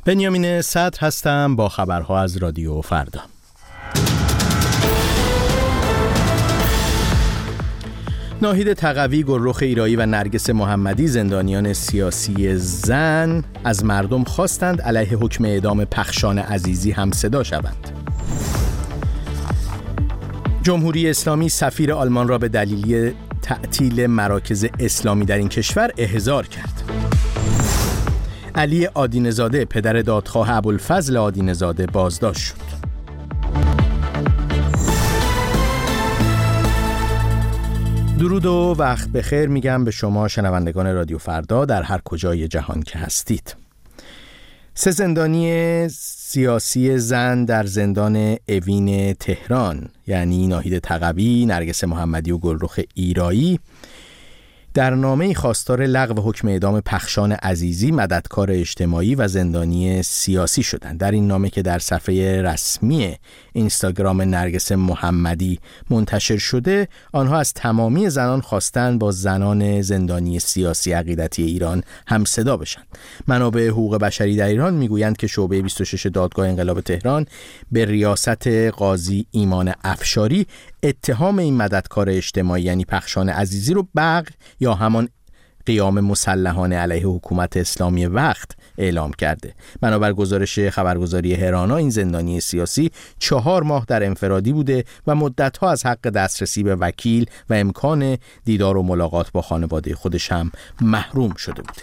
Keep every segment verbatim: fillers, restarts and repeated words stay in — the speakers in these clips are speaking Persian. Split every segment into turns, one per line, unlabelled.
بنیامین صدر هستم با خبرها از رادیو فردا. ناهید تقوی، گلرخ ایرایی و نرگس محمدی، زندانیان سیاسی زن، از مردم خواستند علیه حکم اعدام پخشان عزیزی هم صدا شوند. جمهوری اسلامی سفیر آلمان را به دلیل تعطیل مراکز اسلامی در این کشور احضار کرد. علی آدینه‌زاده، پدر دادخواه ابوالفضل آدینه‌زاده، بازداشت شد. درود و وقت بخیر میگم به شما شنوندگان رادیو فردا در هر کجای جهان که هستید. سه زندانی سیاسی زن در زندان اوین تهران، یعنی ناهید تقوی، نرگس محمدی و گلرخ ایرایی، در نامه‌ای خواستار لغو حکم اعدام پخشان عزیزی، مددکار اجتماعی و زندانی سیاسی شدند. در این نامه که در صفحه رسمی اینستاگرام نرگس محمدی منتشر شده، آنها از تمامی زنان خواستند با زنان زندانی سیاسی عقیدتی ایران هم صدا بشند. منابع حقوق بشری در ایران میگویند که شعبه بیست و شش دادگاه انقلاب تهران به ریاست قاضی ایمان افشاری اتهام این مددکار اجتماعی یعنی پخشان عزیزی رو بغی یا همان قیام مسلحانه علیه حکومت اسلامی وقت اعلام کرده. بنابر گزارش خبرگزاری هرانا، این زندانی سیاسی چهار ماه در انفرادی بوده و مدتها از حق دسترسی به وکیل و امکان دیدار و ملاقات با خانواده خودش هم محروم شده بوده.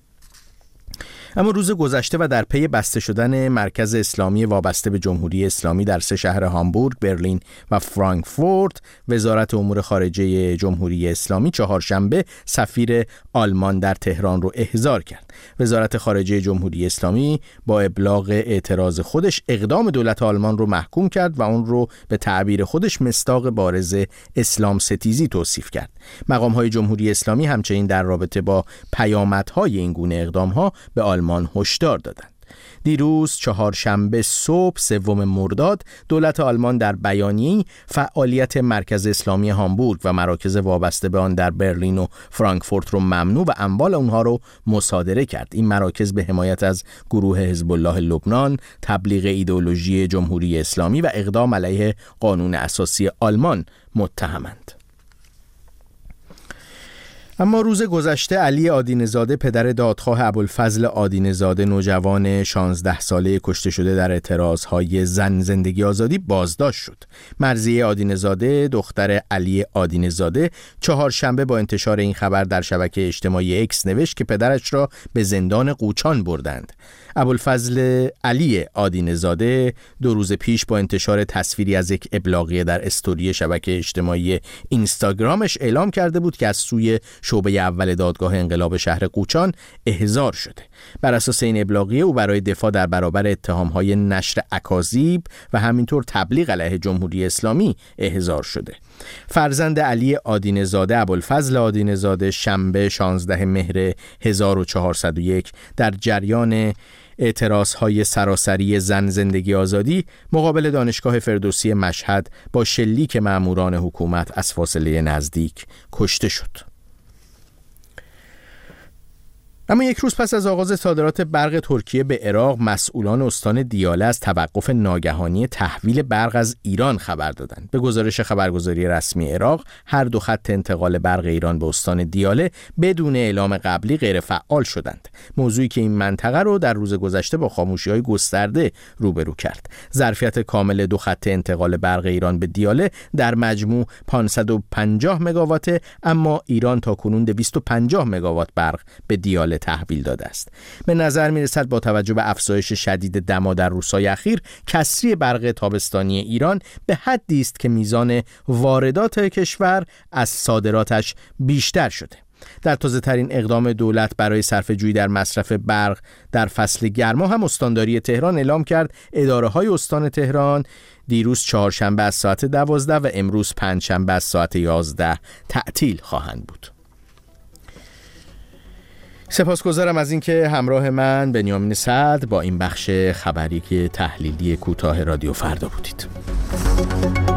اما روز گذشته و در پی بسته شدن مرکز اسلامی وابسته به جمهوری اسلامی در سه شهر هامبورگ، برلین و فرانکفورت، وزارت امور خارجه جمهوری اسلامی چهارشنبه سفیر آلمان در تهران رو احضار کرد. وزارت خارجه جمهوری اسلامی با ابلاغ اعتراض خودش اقدام دولت آلمان رو محکوم کرد و اون رو به تعبیر خودش مصداق بارز اسلام ستیزی توصیف کرد. مقام‌های جمهوری اسلامی همچنین در رابطه با پیامدهای این گونه اقدام‌ها به آلمان هشدار دادند. دیروز چهارشنبه صبح سوم مرداد، دولت آلمان در بیانیه‌ای فعالیت مرکز اسلامی هامبورگ و مراکز وابسته به آن در برلین و فرانکفورت رو ممنوع و اموال اونها رو مصادره کرد. این مراکز به حمایت از گروه حزب الله لبنان، تبلیغ ایدئولوژی جمهوری اسلامی و اقدام علیه قانون اساسی آلمان متهمند. اما روز گذشته علی آدینه‌زاده، پدر دادخواه ابوالفضل آدینه‌زاده، نوجوان شانزده ساله کشته شده در اعتراضهای زن زندگی آزادی، بازداشت شد. مرضیه آدینه‌زاده، دختر علی آدینه‌زاده، چهارشنبه با انتشار این خبر در شبکه اجتماعی اکس نوشت که پدرش را به زندان قوچان بردند. ابوالفضل علی آدینه‌زاده دو روز پیش با انتشار تصویری از یک ابلاغیه در استوری شبکه اجتماعی اینستاگرامش اعلام کرده بود که از سوی شعبه اول دادگاه انقلاب شهر قوچان احضار شده. بر اساس این ابلاغیه او برای دفاع در برابر اتهام‌های نشر اکاذیب و همینطور تبلیغ علیه جمهوری اسلامی احضار شده. فرزند علی آدینه‌زاده، ابوالفضل آدینه‌زاده، شنبه شانزدهم مهر هزار و چهارصد و یک در جریان اعتراضهای سراسری زن زندگی آزادی مقابل دانشگاه فردوسی مشهد با شلیک مأموران حکومت از فاصله نزدیک کشته شد. اما یک روز پس از آغاز صادرات برق ترکیه به عراق، مسئولان استان دیاله از توقف ناگهانی تحویل برق از ایران خبر دادند. به گزارش خبرگزاری رسمی عراق، هر دو خط انتقال برق ایران به استان دیاله بدون اعلام قبلی غیر فعال شدند. موضوعی که این منطقه رو در روز گذشته با خاموشی‌های گسترده روبرو کرد. ظرفیت کامل دو خط انتقال برق ایران به دیاله در مجموع پانصد و پنجاه مگاوات، اما ایران تاکنون دویست و پنجاه مگاوات برق به دیاله تحویل داده است. به نظر میرسد با توجه به افزایش شدید دما در روزهای اخیر، کسری برق تابستانی ایران به حدی است که میزان واردات کشور از صادراتش بیشتر شده. در تازه ترین اقدام دولت برای صرفه‌جویی در مصرف برق در فصل گرما هم استانداری تهران اعلام کرد اداره‌های استان تهران دیروز چهارشنبه از ساعت دوازده و امروز پنجشنبه از ساعت یازده تعطیل خواهند بود. سپاسگزارم از اینکه همراه من بنیامین صدر با این بخش خبری که تحلیلی کوتاه رادیو فردا بودید.